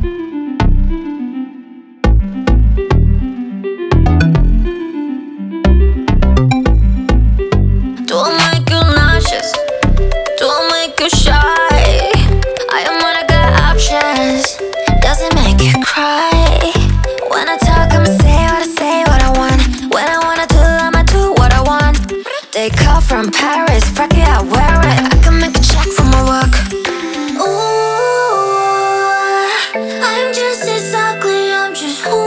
Do I make you nauseous? Do I make you shy? I am when I got options. Does it make you cry? When I talk, I'ma say what I want. When I wanna do, I'ma do what I want. They call from Paris, fuck it, I wear it. I can make a check for my work. Ooh, I'm just as ugly, I'm just who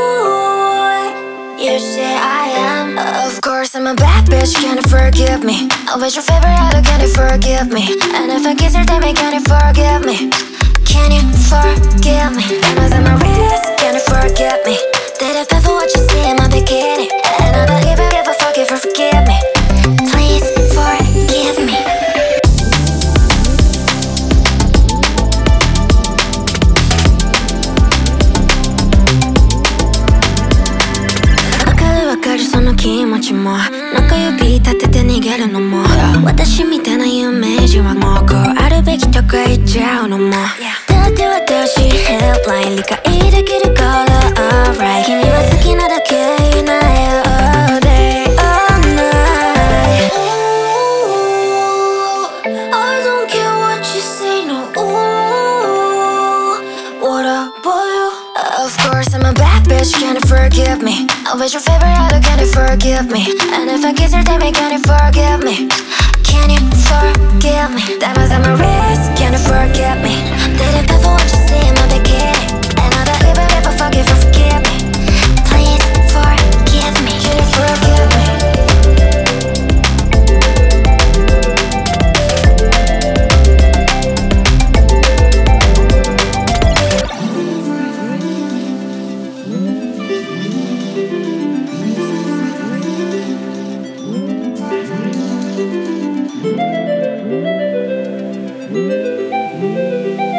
you say I am. Of course, I'm a bad bitch, can you forgive me? Always your favorite idol, can you forgive me? And if I kiss your damn, can you forgive me? Can you forgive me? Diamonds on my wrist, can you forgive me? Did it before what you see in my bikini? And I don't even give a fuck if you forgive me. Please forgive me.わかるわかるその気持ちも中指立てて逃げるのも私みたいな有名人はもうこうあるべきとか言っちゃうのもだって私ヘルプライン理解できるから alright 君は好きなだけいないよ all day all night I don't care what you say no what about you Of course I'm a bad bitch can you forgive me Always your favorite idol can you forgive me And if I kiss your damn can you forgive me Can you forgive me Diamonds on my wrist can you forgive me Did it before what you see in my bikini And I don't even give a fuck if you forgive me Please forgive me Can you forgive me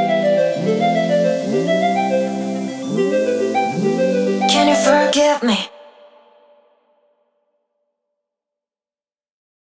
Can you forgive me?